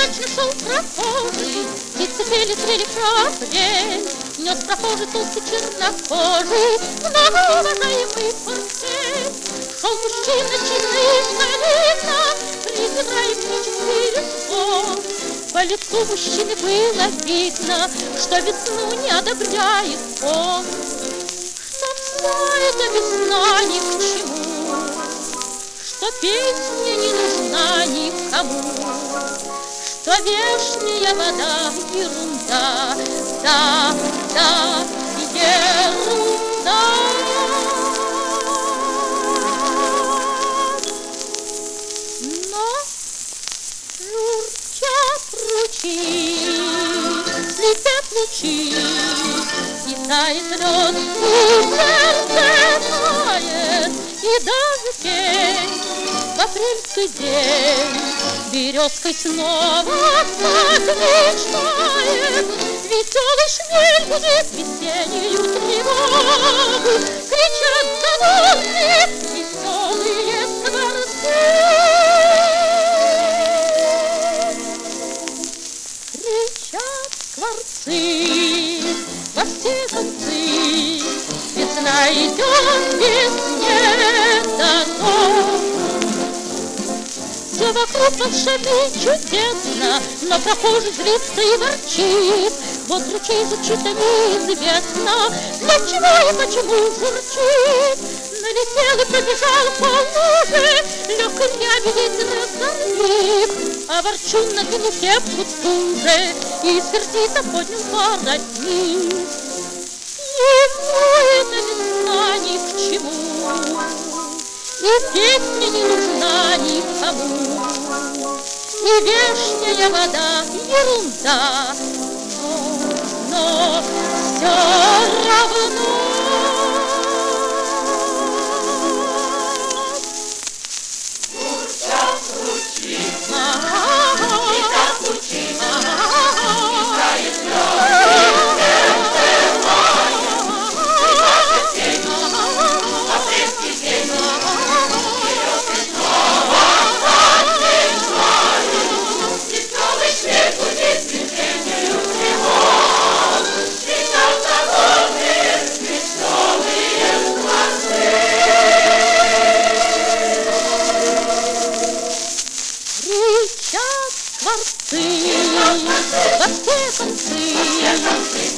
Вечно шел прохожий, птицы пели, трели капель. Нес прохожий толстый чернокожий, многоуважаемый портфель. Шел мужчина чинный солидно, презирая птичий резвон. По лицу мужчины было видно, что весну не одобряет он. Что вся эта весна ни к чему, что песня не нужна никому, что вешняя вода ерунда, да, да, ерунда. Но журчат ручьи, слепят лучи, и тает лед, и сердце тает, и даже тень в апрельский день березкой снова так мечтает. Веселый шмель будет весеннюю тревогу, кричат занудные веселые скворцы. Кричат скворцы во все концы, весна идет, весне дано. Все вокруг волшебно и чудесно, но прохожий злится и ворчит. Вот ручей звучит, а неизвестно, для чего и почему журчит. Налетел и пробежал по луже, легкой рябью ветер разорвит. А ворчун надвинул кепку туже и сердито поднял воротник. Ему эта весна ни к чему, и песня не нужна никому, и вешняя вода ерунда, но все равно. Журчат ручьи, и так лучи, играет лед, сердце мое, и даже тень, апрельский день. Кричат скворцы во все концы,